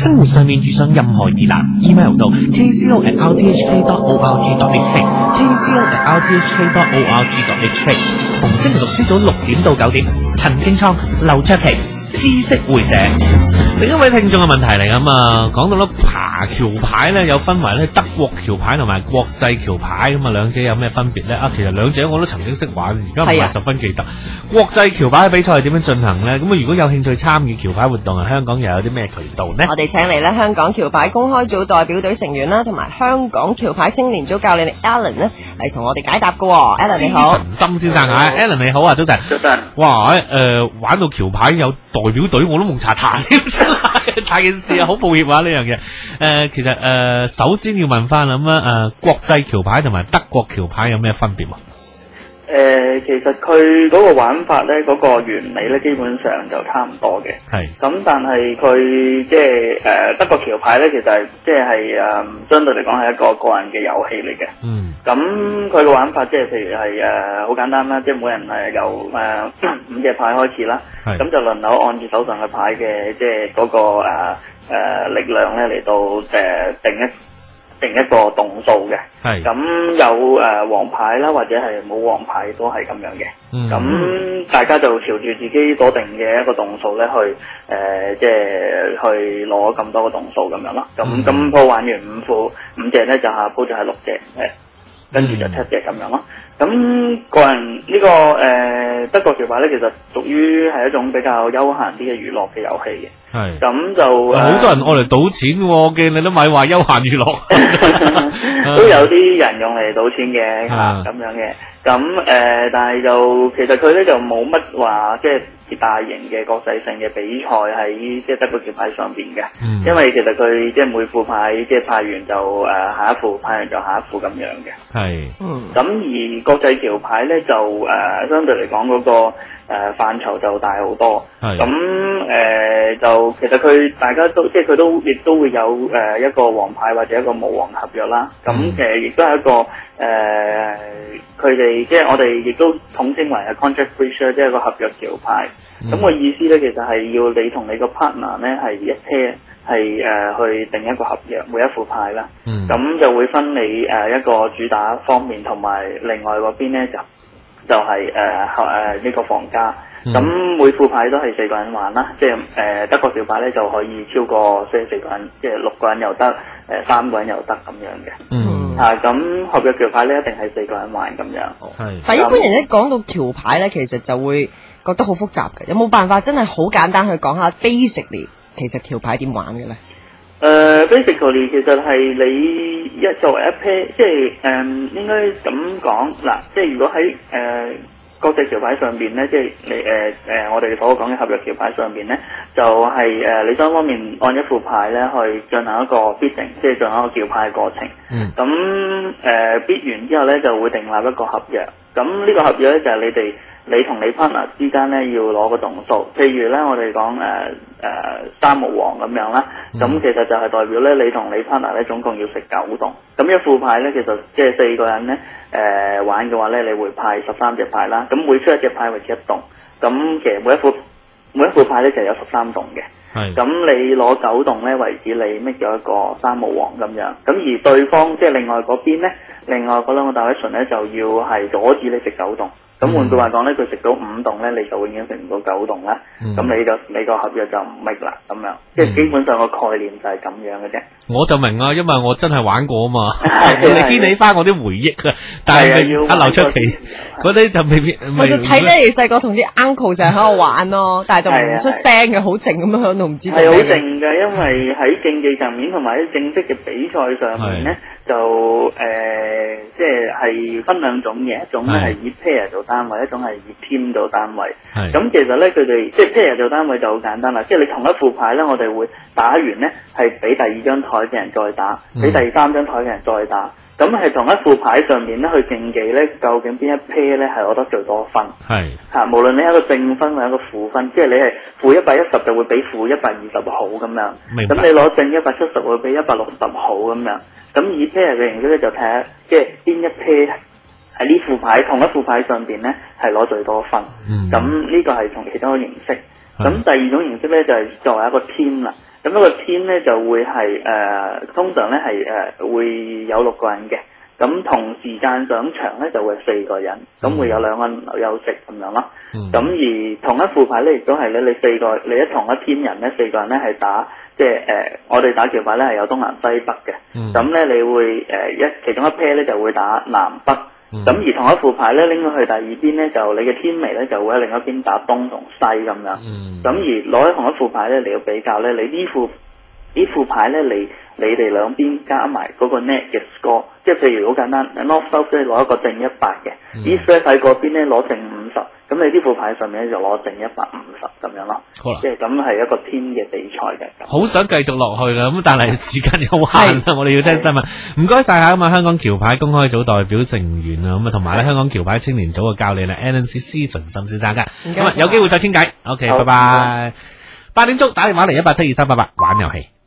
生活上面遇上任何疑難 ，email 到 kco@rthk.org.hk，kco@rthk.org.hk。逢星期六朝早6點到9點，陳經倉、劉卓琪知識會社。另一位聽眾嘅問題嚟咁啊，講到咧爬橋牌咧有分為咧德國橋牌同埋國際橋牌咁啊，兩者有咩分別咧？啊，其實兩者我都曾經識玩，而家唔係十分記得。國際橋牌嘅比賽係點樣進行咧？咁啊，如果有興趣參與橋牌活動啊，香港又有啲咩渠道呢？ 我哋請嚟咧香港橋牌公開組代表隊成員啦，同埋香港橋牌青年組教練 Alan 咧嚟同我哋解答嘅。Alan 你好， 陳心先生啊 ，Alan 你好啊，早晨。 早晨。 哇，玩到橋牌有代表隊，我都蒙查查。大件事啊，好抱歉啊呢樣嘢。其實首先要問翻咁啊，國際橋牌同埋德國橋牌有咩分別喎？ 其實佢嗰個玩法咧，嗰個原理咧，基本上就差唔多嘅。 係。 咁但係佢即係德國橋牌咧，其實係即係相對嚟講係一個個人嘅遊戲嚟嘅。 嗯。 咁佢個玩法即係譬如係好簡單啦，即係每人由5隻牌開始啦。係。咁就輪流按住手上嘅牌嘅即係嗰個力量咧嚟到定一個動數嘅，係咁有黃牌啦，或者係冇黃牌都係咁樣嘅。咁大家就朝住自己所定嘅一個動數咧去即係去攞咁多個動數咁樣咯。咁鋪玩完5隻咧，就下鋪就係6隻，跟住就7隻咁樣咯。咁個人呢個德國橋牌咧，其實屬於係一種比較休閒啲嘅娛樂嘅遊戲嘅。係。咁就好多人愛嚟賭錢喎，我見你都咪話休閒娛樂。 都有啲人用嚟賭錢嘅咁樣嘅。咁但係就其實佢咧就冇乜話即係大型嘅國際性嘅比賽喺即係德國橋牌上邊嘅。因為其實佢即係每副牌即係派完就下一副，派完就下一副咁樣嘅。係。咁而國際橋牌咧就相對嚟講嗰個範疇就大好多。係。咁就其實佢大家都即係佢都亦都會有一個黃牌或者一個冇黃合約啦。咁亦都係一個佢哋即係我哋亦都統稱為係 contract breach， 即係個合約橋牌。咁個意思咧，其實係要你同你個 partner 咧係一 pair 係去定一個合約，每一副牌啦。咁就會分你一個主打方面，同埋另外嗰邊咧就係呢個房家。咁每副牌都係4個人玩啦，即係德國橋牌咧就可以超過4個人，即係6個人又得，3個人又得咁樣嘅。咁合約橋牌咧一定係4個人玩咁樣。 但一般人一講到橋牌咧，其實就會覺得好複雜嘅。有冇辦法真係好簡單去講下 basically 其實橋牌點玩嘅咧 ？Basically 其實係你作為一 pair， 即係應該咁講嗱，即係如果喺國際橋牌上邊咧，即係你我哋所講嘅合約橋牌上邊咧，就係你雙方面按一副牌咧去進行一個 bidding， 即係進行一個叫牌嘅過程。咁bid 完之後咧就會訂立一個合約。咁呢個合約咧就係你同你 partner 之間咧要攞個總數。譬如咧我哋講3無黃咁樣啦，咁其實就係代表咧你同你 partner 咧總共要食9洞。咁一副牌咧其實即係4個人咧玩嘅話咧，你會派13隻牌啦。咁每出一隻牌為之1洞。咁其實每一副牌咧就有13洞嘅。咁你攞9洞咧為止，你搣咗一個3無黃咁樣。咁而對方即係另外嗰邊咧，另外嗰兩個 direction 咧就要係阻止你食9洞。咁換句話講咧，佢食到5洞咧，你就已經食唔到9洞啦。咁你個合約就唔搣啦，咁樣。即係基本上個概念就係咁樣嘅啫。 我就明啊，因為我真係玩過啊嘛。你牽起翻我啲回憶啊，但係阿劉卓琪嗰啲就未必。 我就睇咧，你細個同啲 uncle 成日喺度玩咯，但係就唔出聲嘅，好靜咁樣喺度，唔知道。 係好靜嘅，因為喺競技層面同埋喺正式嘅比賽上面咧，就即係分兩種嘅，一種咧係以 pair 做單位，一種係以 team 做單位。咁其實咧佢哋即係 pair 做單位就好簡單啦，即係你同一副牌咧，我哋會打完咧係俾第2張台嘅人再打，俾第3張台嘅人再打。咁係同一副牌上面咧去競技咧，究竟邊一 pair 咧係攞得最多分？無論你係一個正分或者一個負分，即係你係負110就會比負120好咁樣。咁你攞正170會比160好咁樣。咁以 pair 嘅形式咧就睇下，即係邊一 pair 喺呢副牌同一副牌上邊咧係攞最多分。咁呢個係從其中一個形式。 咁第二種形式咧就係作為一個 team 啦。咁一個 team 咧就會係通常咧係會有6個人嘅。咁同時間上場咧就會4個人，咁會有2個人休息咁樣咯。咁而同一副牌咧亦都係咧，你一同一 team 人咧4個人咧係打，即係我哋打橋牌咧係有東南西北嘅。咁咧你會其中一 pair 咧就會打南北。咁而同一副牌咧拎咗去第二邊咧，就你嘅 teammate 咧就會喺另一邊打東同西咁樣。咁而攞喺同一副牌咧嚟到比較咧，你呢副牌咧你哋兩邊加埋嗰個 net 嘅 score， 即係譬如好簡單 ，North South 咧攞一個正100嘅，East West 喺嗰邊咧攞正50，咁你呢副牌上面咧就攞正150咁樣咯。 好啦， 即係咁係一個 team 嘅比賽嘅。 好想繼續落去啦，咁但係時間有限啦，我哋要聽新聞。唔該晒下咁啊，香港橋牌公開組代表成員啊，咁啊同埋咧香港橋牌青年組嘅教練啊 Alan C 施純森先生噶，咁啊有機會再傾偈。OK，拜拜。8點鐘打電話嚟1872388玩遊戲。